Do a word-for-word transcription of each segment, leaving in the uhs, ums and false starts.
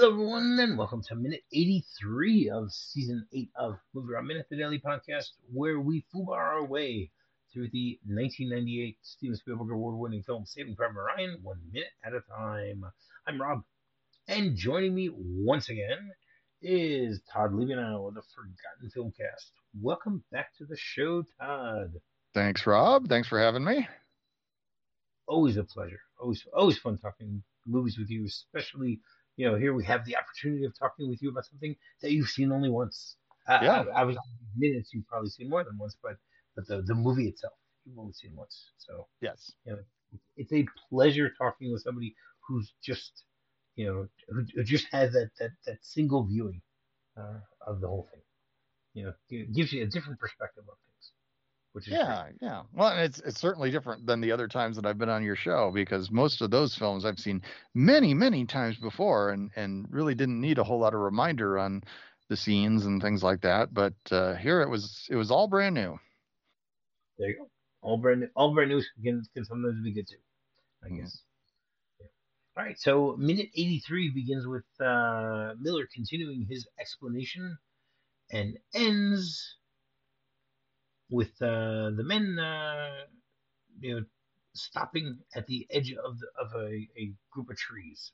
Hello, everyone, and welcome to minute eighty-three of season eight of Movie Around Minute, the daily podcast, where we foobar our way through the nineteen ninety-eight Steven Spielberg award-winning film Saving Private Ryan, one minute at a time. I'm Rob, and joining me once again is Todd Leavenow of the Forgotten Filmcast. Welcome back to the show, Todd. Thanks, Rob. Thanks for having me. Always a pleasure. Always, always fun talking movies with you, especially you know here we have the opportunity of talking with you about something that you've seen only once. I, Yeah, I, I was minutes you've probably seen more than once, but but the the movie itself you've only seen once. So yes. you know it's a pleasure talking with somebody who's just you know who, who just has that that that single viewing uh, of the whole thing. You know, it gives you a different perspective of things, which is great. Yeah, yeah. Well, and it's it's certainly different than the other times that I've been on your show because most of those films I've seen many, many times before and and really didn't need a whole lot of reminder on the scenes and things like that. But uh, here it was it was all brand new. There you go. All brand new, all brand new can can sometimes be good too, I Mhm. guess. Yeah. All right, so minute eighty-three begins with uh, Miller continuing his explanation and ends with uh, the men, uh, you know, stopping at the edge of the, of a, a group of trees.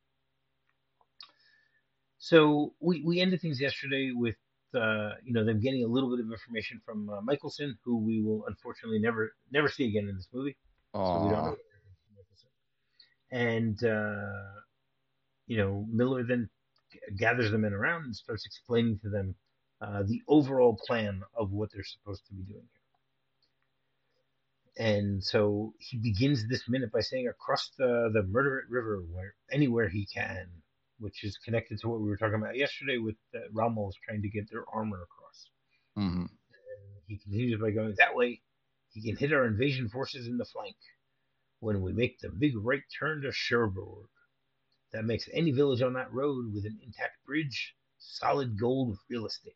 So we, we ended things yesterday with uh, you know them getting a little bit of information from uh, Michelson, who we will unfortunately never never see again in this movie. So we don't know Aw. and uh, you know Miller then gathers the men around and starts explaining to them uh, the overall plan of what they're supposed to be doing here. And so he begins this minute by saying, "Across the the Murderate River, where anywhere he can," which is connected to what we were talking about yesterday with uh, Romulus trying to get their armor across. Hmm. And he continues by going that way. He can hit our invasion forces in the flank when we make the big right turn to Cherbourg. That makes any village on that road with an intact bridge solid gold real estate.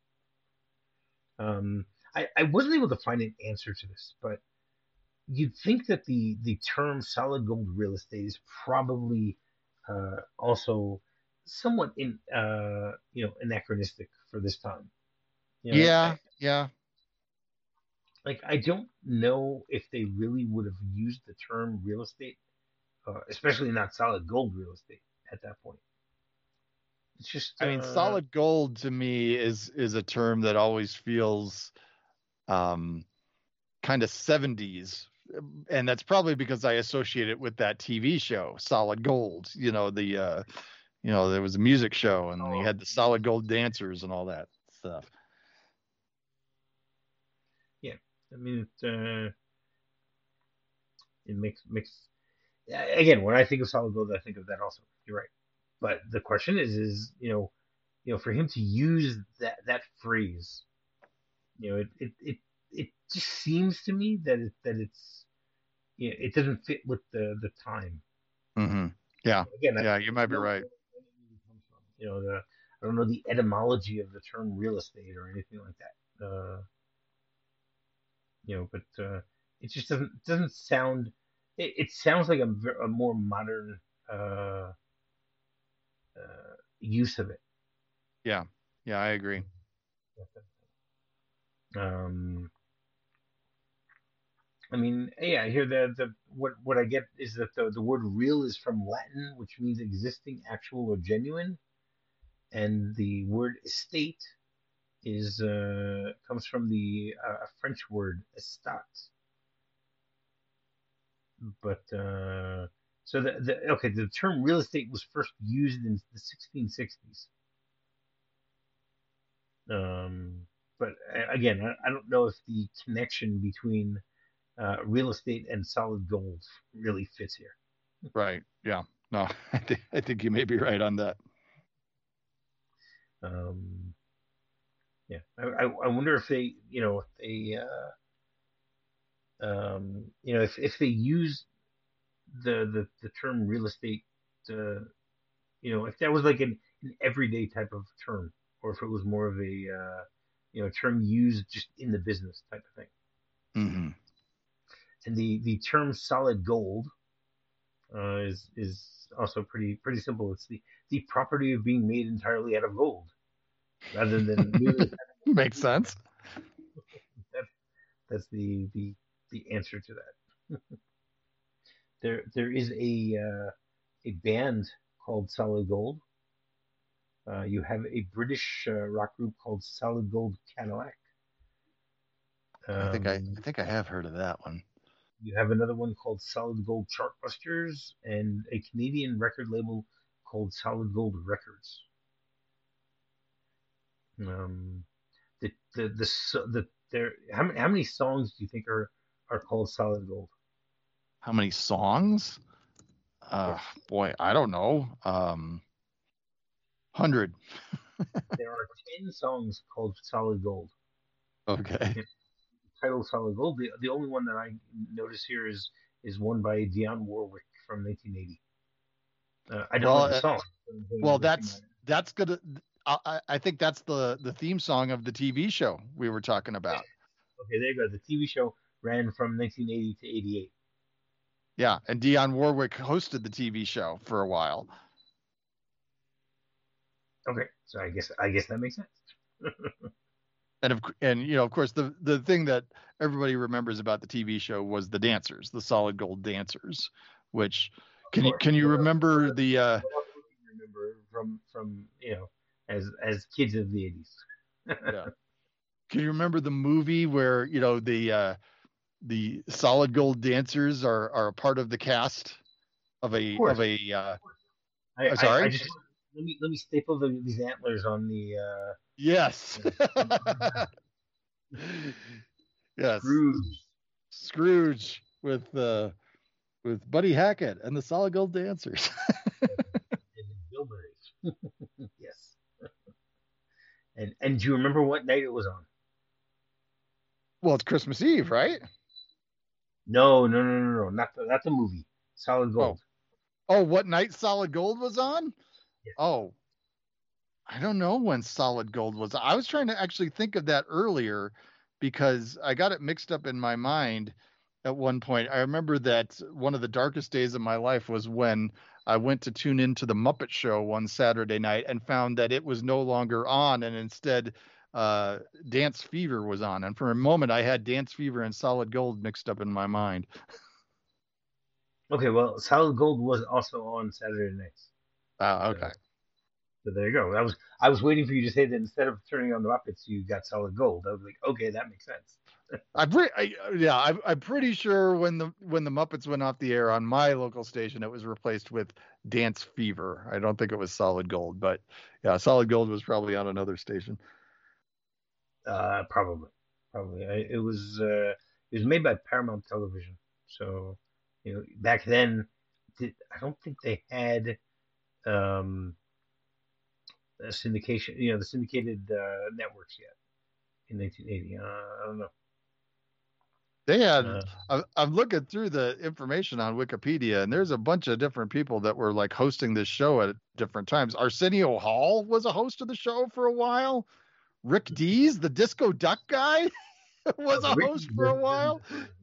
Um, I, I wasn't able to find an answer to this, but you'd think that the, the term solid gold real estate is probably uh, also somewhat in uh, you know anachronistic for this time. You know, I, Yeah, yeah. like I don't know if they really would have used the term real estate, uh, especially not solid gold real estate at that point. It's just I mean, uh, solid gold to me is is a term that always feels um kind of seventies, and that's probably because I associate it with that T V show Solid Gold. You know, the uh you know, there was a music show and you oh, had the Solid Gold dancers and all that stuff. yeah. I mean, it, uh, it makes makes again when I think of solid gold, I think of that also. You're right, but the question is, is you know, you know, for him to use that that phrase, you know, it it it, it just seems to me that it that it's you know, it doesn't fit with the the time. Hmm. Yeah, Again, I yeah, you might don't be know where right. it really comes from. You know, the I don't know the etymology of the term real estate or anything like that. Uh, you know, but uh, it just doesn't doesn't sound. It, it sounds like a, a more modern uh, uh, use of it. Yeah, yeah, I agree. Um, I mean, yeah, I hear the the what what I get is that the the word real is from Latin, which means existing, actual, or genuine, and the word estate is uh, comes from the uh, French word estat. But uh, so the, the okay, the term real estate was first used in the sixteen sixties. Um, but uh, again, I, I don't know if the connection between uh, real estate and solid gold really fits here. Right. Yeah. No, I think I think you may be right on that. Um, yeah, I, I, I wonder if they, you know, if they, uh, um, you know, if, if they use the, the, the term real estate, uh, you know, if that was like an, an everyday type of term, or if it was more of a, uh, you know, term used just in the business type of thing. Hmm. And the, the term solid gold uh, is is also pretty pretty simple. It's the the property of being made entirely out of gold, rather than merely Makes sense. that, that's the the the answer to that. There there is a uh, a band called Solid Gold. Uh, you have a British uh, rock group called Solid Gold Cadillac. I think I, Um, I think I have heard of that one. you have another one called Solid Gold Chartbusters, and a Canadian record label called Solid Gold Records. Um, the the the so- the there how many how many songs do you think are are called Solid Gold? How many songs? Uh, Yes, boy, I don't know. Um, hundred. there are ten songs called Solid Gold. Okay. Yeah, titled Solid Gold. The the only one that I notice here is is one by Dionne Warwick from nineteen eighty. Uh, I don't Well, know the uh, song. well, that's that's gonna. I, I think that's the the theme song of the T V show we were talking about. Okay, there you go. The T V show ran from nineteen eighty to eighty-eight. Yeah, and Dionne Warwick hosted the T V show for a while. Okay, so I guess I guess that makes sense. And of and you know, of course, the the thing that everybody remembers about the T V show was the dancers, the Solid Gold dancers. Which can you can you What else, what remember else, the? Uh, what else would you remember from from you know as as kids of the eighties? yeah. Can you remember the movie where you know the uh, the Solid Gold dancers are are a part of the cast of Of a course. of a? Uh, I, I'm I, I sorry. just let me let me staple the, these antlers on the uh, Yes. Yes. Scrooge. Scrooge with uh, with Buddy Hackett and the Solid Gold dancers. And the Gilberts. Yes. And and do you remember what night it was on? Well, it's Christmas Eve, right? No, no, no, no, no, not the not the movie. Solid Gold. Oh, oh, what night Solid Gold was on? Yes. Oh, I don't know when Solid Gold was. I was trying to actually think of that earlier because I got it mixed up in my mind at one point. I remember that one of the darkest days of my life was when I went to tune into the Muppet Show one Saturday night and found that it was no longer on, and instead uh, Dance Fever was on. And for a moment, I had Dance Fever and Solid Gold mixed up in my mind. Okay, well, Solid Gold was also on Saturday nights. Ah, okay. So, so there you go. I was I was waiting for you to say that instead of turning on the Muppets, you got Solid Gold. I was like, okay, that makes sense. I'm pretty, I, yeah, I'm, I'm pretty sure when the when the Muppets went off the air on my local station, it was replaced with Dance Fever. I don't think it was Solid Gold, but yeah, Solid Gold was probably on another station. Uh, probably, probably. I, it was uh, it was made by Paramount Television. So, you know, back then, did, I don't think they had um, a syndication. You know, the syndicated uh, networks yet in nineteen eighty. Uh, I don't know. They had, Uh, I, I'm looking through the information on Wikipedia, and there's a bunch of different people that were like hosting this show at different times. Arsenio Hall was a host of the show for a while. Rick Dees, the Disco Duck guy, was a host for a while.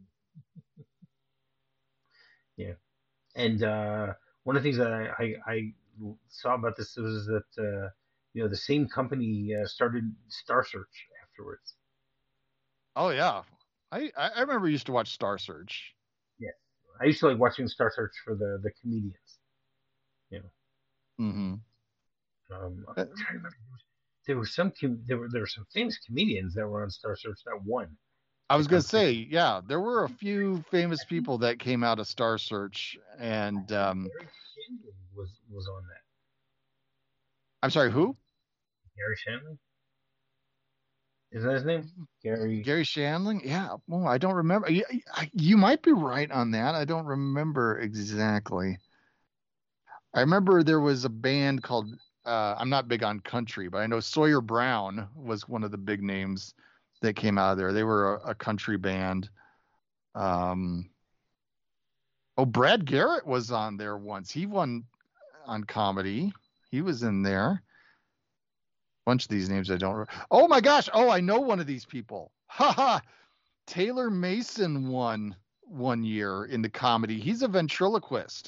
Yeah, and uh, one of the things that I, I, I saw about this was that uh, you know the same company uh, started Star Search afterwards. Oh yeah, I I remember used to watch Star Search. Yes, I used to like watching Star Search for the the comedians. You know, Mm-hmm. um, I'm trying to remember. There were some com- there were there were some famous comedians that were on Star Search that won. I was gonna say, yeah, there were a few famous people that came out of Star Search, and um, Gary Shandling was was on that. I'm sorry, who? Gary Shandling. Is that his name? Gary. Gary Shandling? Yeah. Well, I don't remember. You, you might be right on that. I don't remember exactly. I remember there was a band called. Uh, I'm not big on country, but I know Sawyer Brown was one of the big names that came out of there. They were a, a country band. Um, oh, Brad Garrett was on there once. He won on comedy. He was in there. Bunch of these names I don't remember. Oh my gosh. Oh, I know one of these people. Ha ha. Taylor Mason won one year in the comedy. He's a ventriloquist.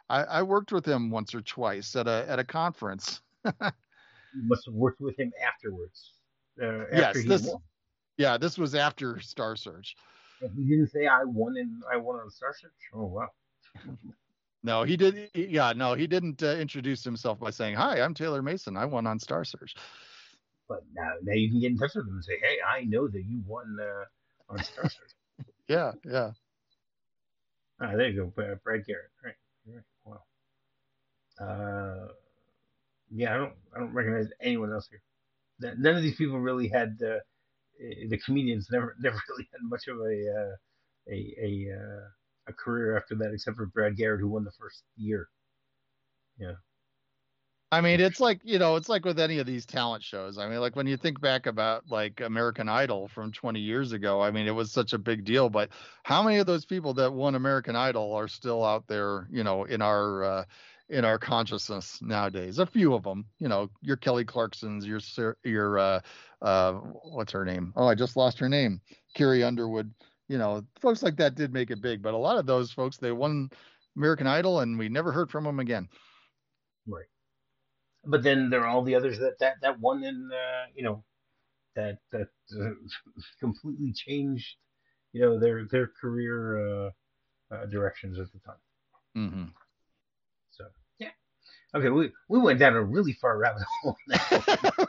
I, I worked with him once or twice at a at a conference. You must have worked with him afterwards, uh, after Yes, he this won. yeah, this was after Star Search. And he didn't say I won in I won on Star Search. Oh wow. No, he did. Yeah, no, he didn't uh, introduce himself by saying, "Hi, I'm Taylor Mason. I won on Star Search." But now, now you can get in touch with him and say, hey, I know that you won uh, on Star Search. Yeah, yeah. Ah, there you go, Brad Garrett. Right, right. Wow. Uh, yeah, I don't, I don't recognize anyone else here. None of these people really had uh, the comedians never, never really had much of a uh, a a uh, a career after that, except for Brad Garrett, who won the first year. Yeah. I mean, it's like, you know, it's like with any of these talent shows. I mean, like when you think back about like American Idol from twenty years ago, I mean, it was such a big deal, but how many of those people that won American Idol are still out there, you know, in our uh, in our consciousness nowadays? A few of them, you know, your Kelly Clarksons, your your uh, uh, what's her name? Oh, I just lost her name. Carrie Underwood. You know, folks like that did make it big, but a lot of those folks, they won American Idol and we never heard from them again. Right. But then there are all the others that that that won in uh, you know that that uh, completely changed you know their their career uh, uh, directions at the time. Mm-hmm. So yeah, okay, we we went down a really far rabbit hole now.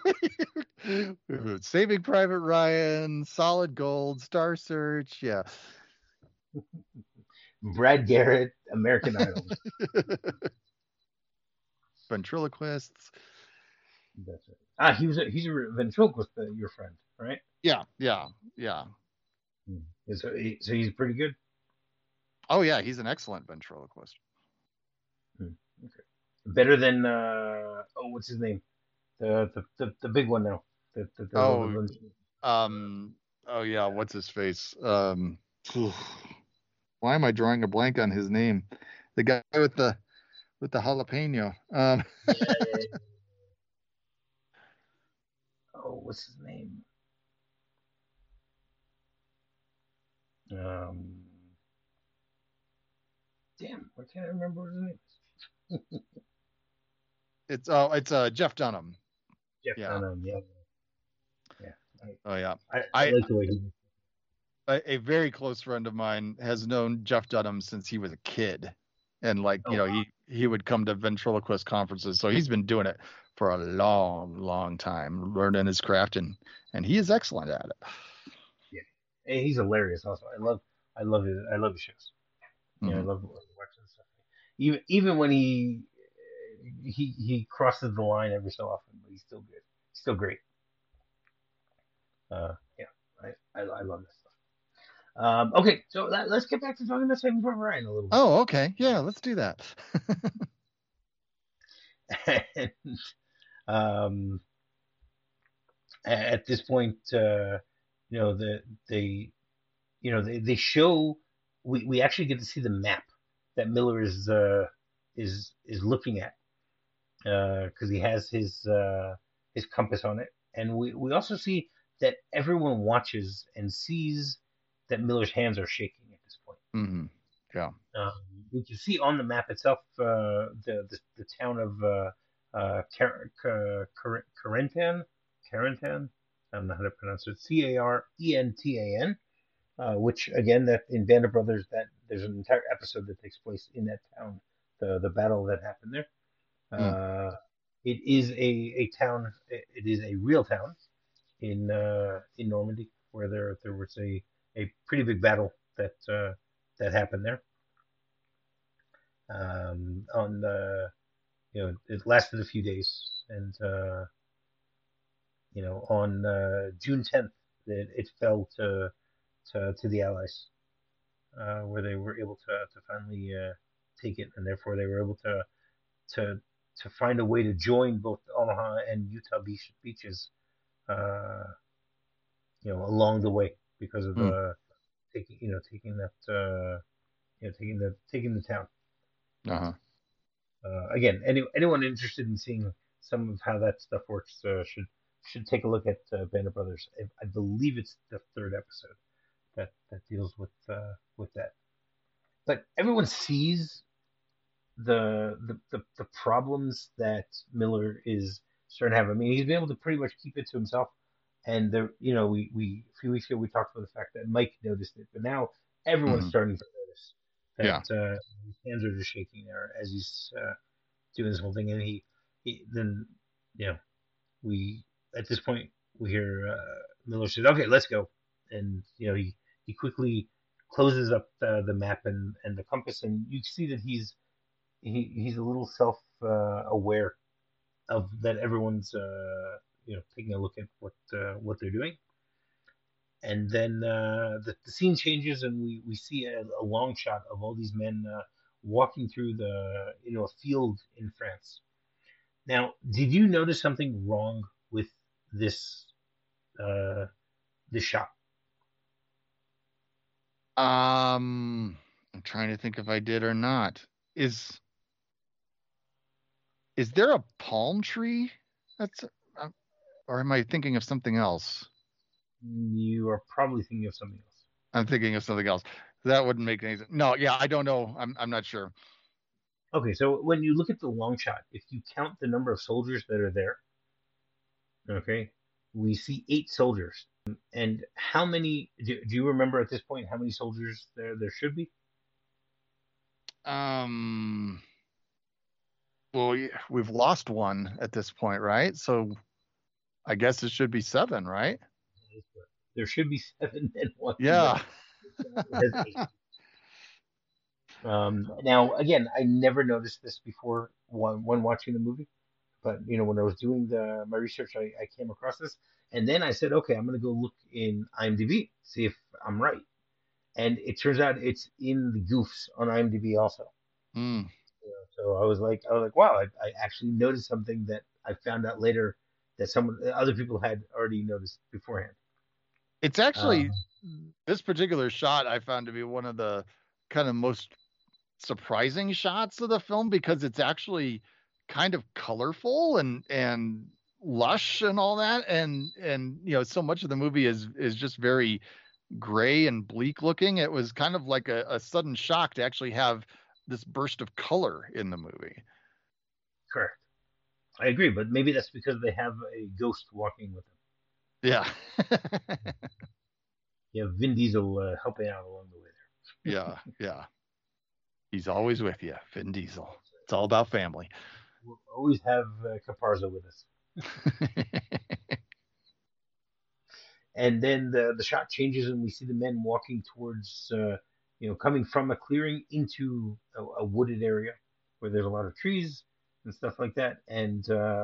Saving Private Ryan, Solid Gold, Star Search, yeah. Brad Garrett, American Idol. Ventriloquists. That's it. Ah, he was a, he's a ventriloquist, uh, your friend, right? Yeah, yeah, yeah. Hmm. So, he, so he's pretty good. Oh yeah, he's an excellent ventriloquist. Hmm. Okay. Better than uh oh, what's his name? The the the, the big one now. That that does all Oh, the um, oh yeah, what's his face? Um, why am I drawing a blank on his name? The guy with the with the jalapeno. Um, yeah, yeah, yeah. Oh, what's his name? Um, damn, why can't I remember what his name is? it's oh, it's uh Jeff Dunham. Jeff Yeah. Dunham. Yeah, yeah. I, Oh yeah. I, I I like the way he. a, a very close friend of mine has known Jeff Dunham since he was a kid, and like you Oh know wow. he he would come to ventriloquist conferences, so he's been doing it for a long, long time, learning his craft, and and he is excellent at it. Yeah, and he's hilarious. Also, I love, I love it. I love his shows. Yeah, I Mm-hmm. love watching stuff. Even even when he he he crosses the line every so often, but he's still good. Still great. Uh, yeah, I, I I love this stuff. Um, okay, so let, us get back to talking about Saving Private Ryan a little Oh, okay, yeah, let's do that. bit. and, um, at this point, uh, you know, the they you know they, they show we, we actually get to see the map that Miller is uh, is is looking at because uh, he has his uh, his compass on it, and we, we also see that everyone watches and sees that Miller's hands are shaking at this point. Mm-hmm. Yeah. Um, we can see on the map itself uh, the, the the town of uh, uh, Car- Car- Car- Carentan. Carentan. I don't know how to pronounce it. C A R E N T A N. Uh, which again, that in Band of Brothers, that there's an entire episode that takes place in that town. The the battle that happened there. Mm. Uh, it is a, a town. It is a real town in uh, in Normandy where there there was a, a pretty big battle that uh, that happened there. Um, on the you know it lasted a few days, and uh, you know on uh, June tenth it, it fell to to to the Allies, uh, where they were able to to finally uh, take it, and therefore they were able to to to find a way to join both Omaha and Utah beach, beaches, uh, you know, along the way because of Mm. the taking, you know, taking that, uh, you know, taking the taking the town. Uh-huh. Uh, again, any, anyone interested in seeing some of how that stuff works uh, should should take a look at uh, Band of Brothers. I, I believe it's the third episode that that deals with uh, with that. But everyone sees the, the the the problems that Miller is starting to have. I mean, he's been able to pretty much keep it to himself. And there, you know, we, we a few weeks ago we talked about the fact that Mike noticed it, but now everyone's Hmm. starting to notice Yeah. that uh, his hands are just shaking there as he's uh, doing this whole thing. And he, he then, you know, we at this point we hear uh, Miller says, "Okay, let's go," and you know he he quickly closes up the, the map and, and the compass, and you see that he's he, he's a little self uh, aware of that everyone's uh, you know taking a look at what uh, what they're doing, and then uh, the, the scene changes, and we we see a, a long shot of all these men uh, walking through the you know a field in France. Now, did you notice something wrong with this uh, this shot? Um, I'm trying to think if I did or not. Is is there a palm tree? That's uh, or am I thinking of something else? You are probably thinking of something else. I'm thinking of something else. That wouldn't make any sense. No, yeah, I don't know. I'm I'm not sure. Okay, so when you look at the long shot, if you count the number of soldiers that are there, okay, we see eight soldiers. And how many? Do, do you remember at this point how many soldiers there there should be? Um, well, yeah, we've lost one at this point, right? So I guess it should be seven, right? There should be seven men walking, but Yeah. it has eight. Um, now, again, I never noticed this before when, when watching the movie, but you know, when I was doing the my research, I, I came across this, and then I said, okay, I'm gonna go look in IMDb, see if I'm right. And it turns out it's in the goofs on IMDb also. Mm. You know, so I was like, I was like, wow, I, I actually noticed something that I found out later that some other people had already noticed beforehand. It's actually Um, this particular shot I found to be one of the kind of most surprising shots of the film because it's actually kind of colorful and and lush and all that and and you know so much of the movie is is just very gray and bleak looking. It was kind of like a, a sudden shock to actually have this burst of color in the movie. correct. I agree, but maybe that's because they have a ghost walking with them. Yeah. You have Vin Diesel uh, helping out along the way Yeah, yeah. He's always with you, Vin Diesel. It's all about family. We'll always have uh, Caparzo with us. And then the the shot changes, and we see the men walking towards, uh, you know, coming from a clearing into a, a wooded area where there's a lot of trees and stuff like that. And uh,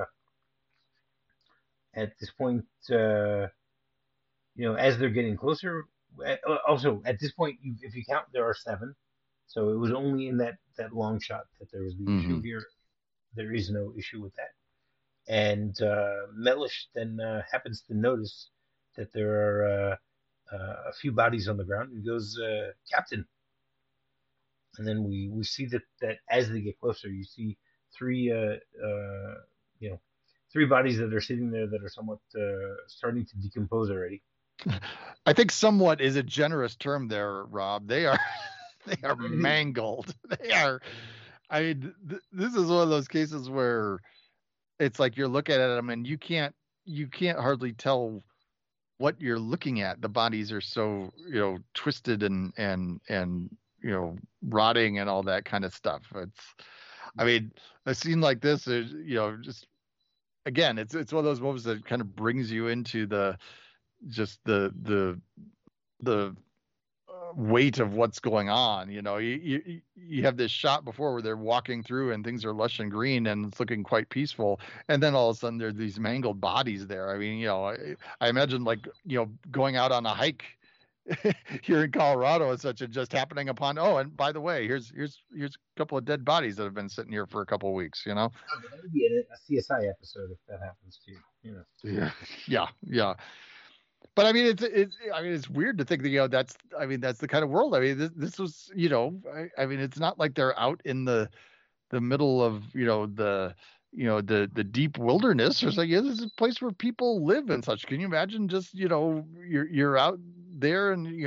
at this point, uh, you know, as they're getting closer, uh, also at this point, you, if you count, there are seven. So it was only in that that long shot that there was the issue. Mm-hmm. Here, there is no issue with that. And uh, Mellish then uh, happens to notice that there are uh, uh, a few bodies on the ground. He goes, uh, "Captain," and then we, we see that, that as they get closer, you see three uh, uh, you know three bodies that are sitting there that are somewhat uh, starting to decompose already. I think somewhat is a generous term there, Rob. They are they are Starting to- mangled. They are. I mean, th- this is one of those cases where it's like you're looking at them and you can't you can't hardly tell what you're looking at. The bodies are so you know twisted and and and you know rotting and all that kind of stuff. It's I mean a scene like this is you know just again it's it's one of those moments that kind of brings you into the just the the the uh, weight of what's going on. You know, you, you you have this shot before where they're walking through and things are lush and green and it's looking quite peaceful, and then all of a sudden there's these mangled bodies there. I mean, you know, I, I imagine like you know going out on a hike here in Colorado and such, and just happening upon. Oh, and by the way, here's here's here's a couple of dead bodies that have been sitting here for a couple of weeks. You know. That would be a, a C S I episode if that happens to you. You know. Yeah. Yeah. Yeah. But I mean, it's it's I mean, it's weird to think that you know that's I mean that's the kind of world. I mean, this, this was you know I, I mean, it's not like they're out in the the middle of you know the you know the the deep wilderness. It's like yeah, this is a place where people live and such. Can you imagine just you know you're you're out there and you know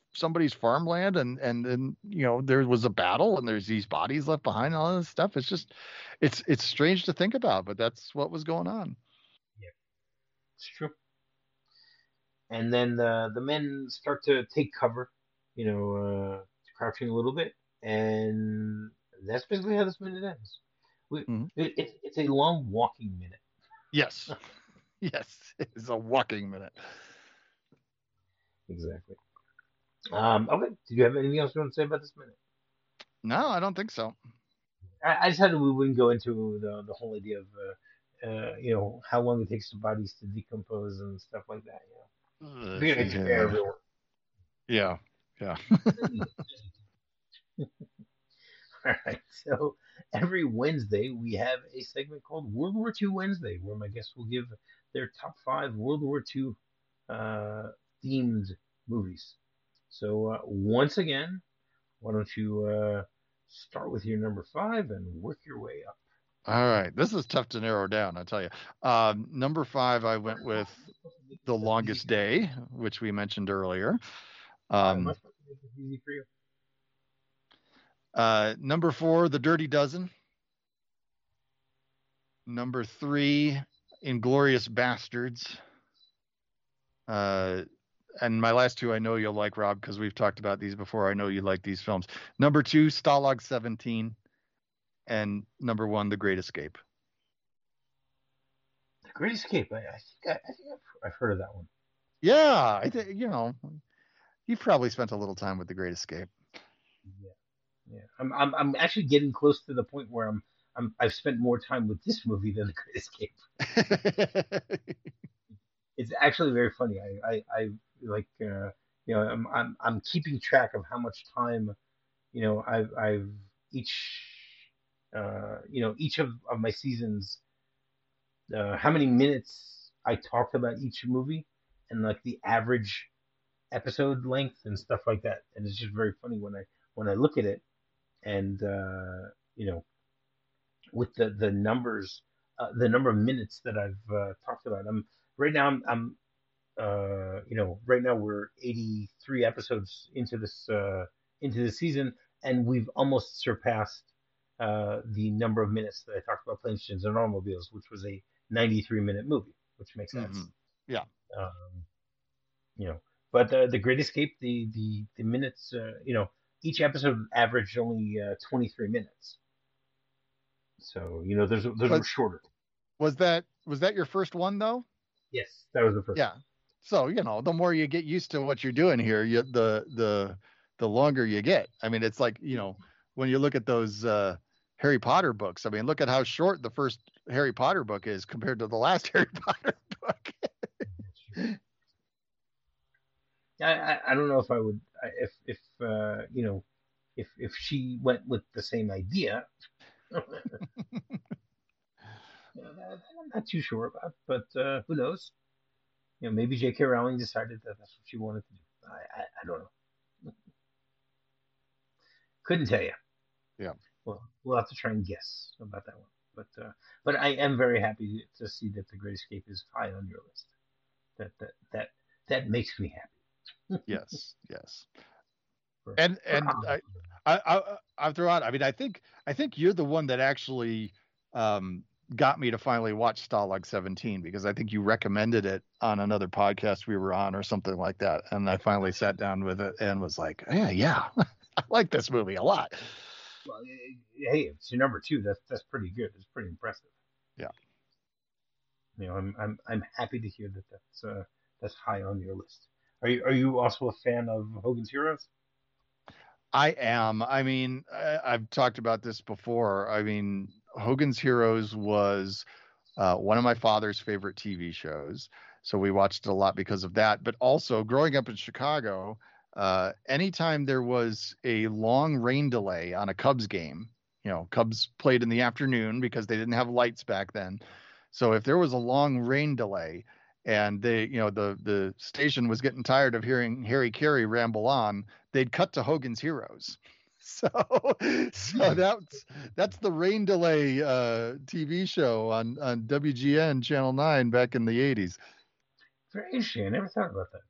somebody's farmland, and and then you know there was a battle, and there's these bodies left behind, and all this stuff. It's just, it's it's strange to think about, but that's what was going on. Yeah, it's true. And then the the men start to take cover, you know, uh, crouching a little bit, and that's basically how this minute ends. We, Mm-hmm. it, it, it's a long walking minute. Yes, yes, it's a walking minute. Exactly. Um, okay. Did you have anything else you want to say about this minute? No, I don't think so. I, I decided we wouldn't go into the the whole idea of uh, uh, you know how long it takes the bodies to decompose and stuff like that. You know, Uh, I figured it's fair, yeah, everyone. yeah, yeah. All right. So every Wednesday we have a segment called World War Two Wednesday, where my guests will give their top five World War Two uh, themed movies. So uh, once again, why don't you uh, start with your number five and work your way up? All right, this is tough to narrow down, I tell you. Um, number five, I went with The Longest Day, which we mentioned earlier. Um, Easy for you. uh, number four, The Dirty Dozen. Number three, Inglorious Bastards. Uh, and my last two, I know you'll like, Rob, because we've talked about these before. I know you like these films. Number two, Stalag seventeen. And number one, The Great Escape. The Great Escape. I, I think I, I think I've, I've heard of that one. Yeah, I think you know, you've probably spent a little time with The Great Escape. Yeah, yeah. I'm I'm I'm actually getting close to the point where I'm I'm I've spent more time with this movie than The Great Escape. It's actually very funny. I I, I like uh, you know I'm I'm I'm keeping track of how much time you know I've I've each uh you know each of, of my seasons uh, how many minutes I talked about each movie and like the average episode length and stuff like that. And it's just very funny when I when I look at it and uh, you know with the the numbers, uh, the number of minutes that I've uh, talked about. I'm right now. I'm, I'm uh, you know right now we're eighty-three episodes into this uh, into the season, and we've almost surpassed uh, the number of minutes that I talked about Planes, Trains, and Automobiles, which was a ninety-three minute movie, which makes sense. Mm-hmm. Yeah. Um, you know, but the the Great Escape, the the the minutes, uh, you know, each episode averaged only uh, twenty-three minutes. So you know, those those was, were shorter. Was that was that your first one though? Yes, that was the first. Yeah. One. So you know, the more you get used to what you're doing here, you, the the the longer you get. I mean, it's like you know, when you look at those uh, Harry Potter books. I mean, look at how short the first Harry Potter book is compared to the last Harry Potter book. I, I I don't know if I would if if uh, you know if if she went with the same idea. You know, that, I'm not too sure about, but uh, who knows? You know, maybe J K. Rowling decided that that's what she wanted to do. I I, I don't know. Couldn't tell you. Yeah. Well, we'll have to try and guess about that one. But uh, but I am very happy to see that The Great Escape is high on your list. That that that that makes me happy. Yes. Yes. For, and for and I, I I I throw out. I mean, I think I think you're the one that actually um, got me to finally watch Stalag seventeen, because I think you recommended it on another podcast we were on or something like that, and I finally sat down with it and was like, yeah, yeah, I like this movie a lot. Well, hey, it's your number two. That's that's pretty good. It's pretty impressive. Yeah. You know, I'm I'm I'm happy to hear that that's uh, that's high on your list. Are you are you also a fan of Hogan's Heroes? I am. I mean, I, I've talked about this before. I mean, Hogan's Heroes was uh, one of my father's favorite T V shows. So we watched it a lot because of that. But also, growing up in Chicago, uh, anytime there was a long rain delay on a Cubs game, you know, Cubs played in the afternoon because they didn't have lights back then. So if there was a long rain delay and they, you know, the the station was getting tired of hearing Harry Carey ramble on, they'd cut to Hogan's Heroes. So, so that's that's the rain delay uh, T V show on on W G N Channel Nine back in the eighties. Very interesting. I never thought about that. That's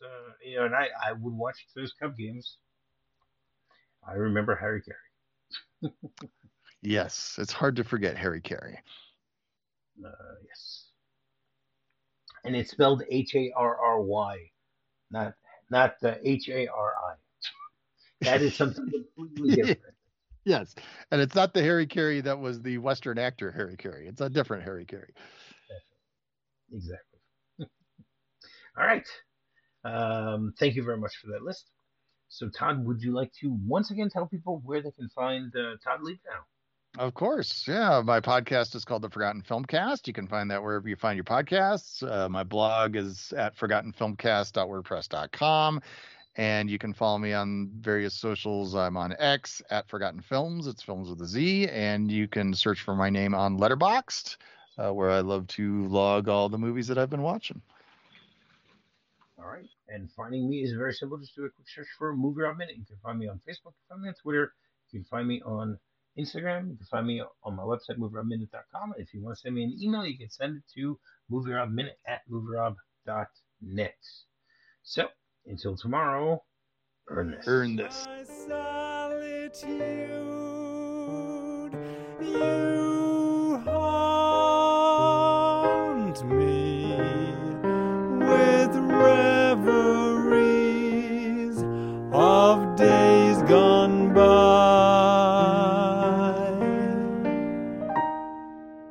uh, you know, and I, I would watch those Cub games. I remember Harry Carey. Yes, it's hard to forget Harry Carey. Uh, yes, and it's spelled H A R R Y, not not uh, H A R I. That is something completely different. Yes, and it's not the Harry Carey that was the Western actor Harry Carey. It's a different Harry Carey. Exactly. All right. Um, thank you very much for that list. So, Todd, would you like to once again tell people where they can find uh, Todd Leap now? Of course. Yeah. My podcast is called The Forgotten Filmcast. You can find that wherever you find your podcasts. Uh, my blog is at forgotten filmcast dot wordpress dot com. And you can follow me on various socials. I'm on X at Forgotten Films. It's Films with a Z. And you can search for my name on Letterboxd, uh, where I love to log all the movies that I've been watching. All right. And finding me is very simple. Just do a quick search for Movie Rob Minute. You can find me on Facebook. You can find me on Twitter. You can find me on Instagram. You can find me on my website, movie rob minute dot com. And if you want to send me an email, you can send it to movie rob minute at movie rob dot net. So, until tomorrow, earn this. Earn this. My solitude, you